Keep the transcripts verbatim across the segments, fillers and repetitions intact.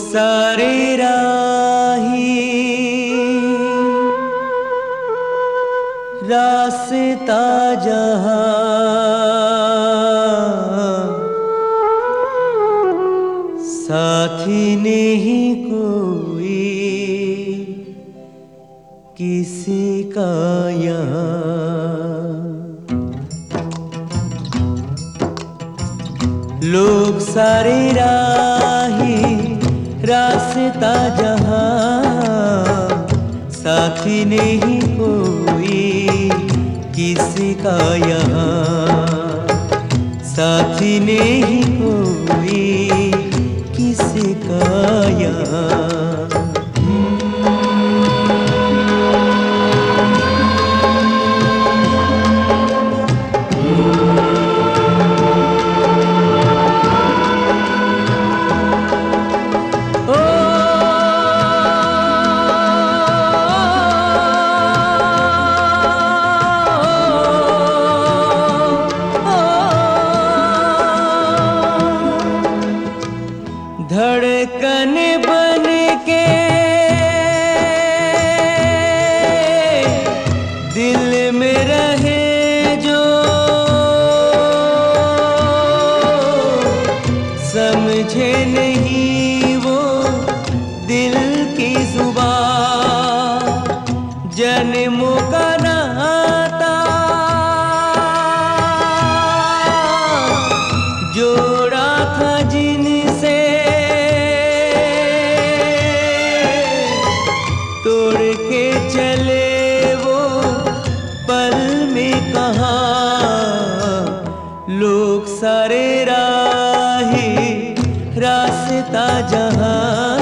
सारे राही रास्ता जहां साथी नहीं कोई किसी का यहाँ। लोग सारे राही रास्ता जहां साथी नहीं कोई किसी का यहाँ। साथी नहीं कोई किसी का यहाँ। धड़कन बन के दिल में रहे जो समझे नहीं वो दिल की जुबान। जन्मों का नाता जोड़ा था जिनसे तोड़ के चले वो पल में कहाँ। लोग सारे राही रास्ता जहां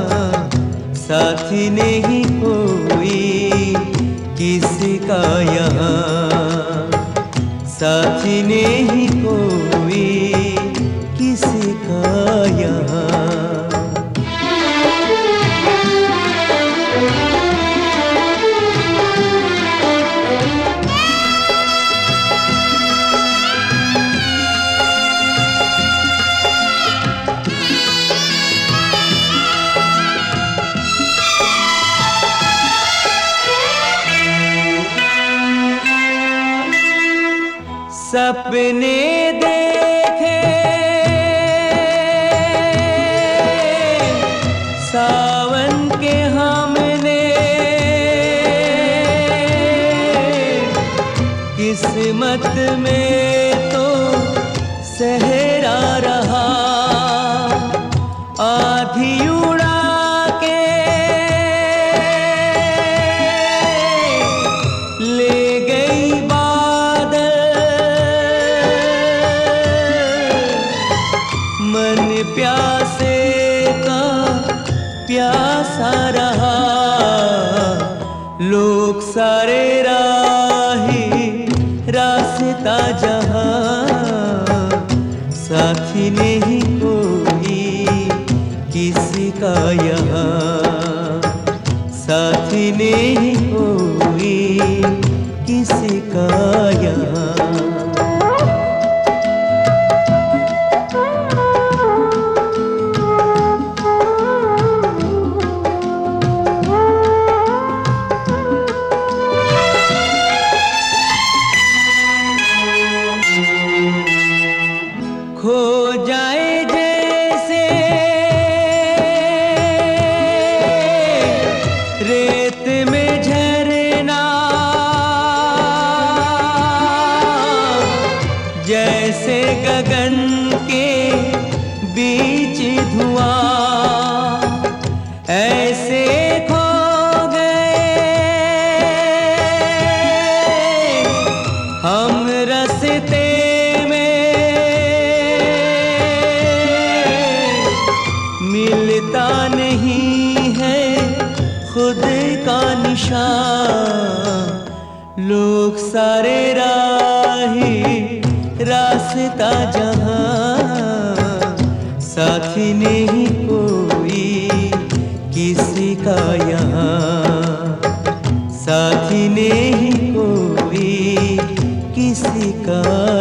साथी नहीं कोई किसी का यहाँ। साथी नहीं कोई किसी का यहाँ। सपने देखे सावन के हमने किस्मत में तो सहरा रहा। आधी उड़ा के ले गई मन प्यासे का प्यासा रहा। लोग सारे राही रास्ता जहां साथी नहीं कोई किसी का यहाँ। साथी नहीं कोई किसी का यहाँ। खो जाए जैसे रेत में झरना जैसे गगन के बीच धुआं ऐसे खो गए हम रास्ते मिलता नहीं है खुद का निशान। लोग सारे राही रास्ता जहां साथी नहीं कोई किसी का यहाँ। साथी नहीं कोई किसी का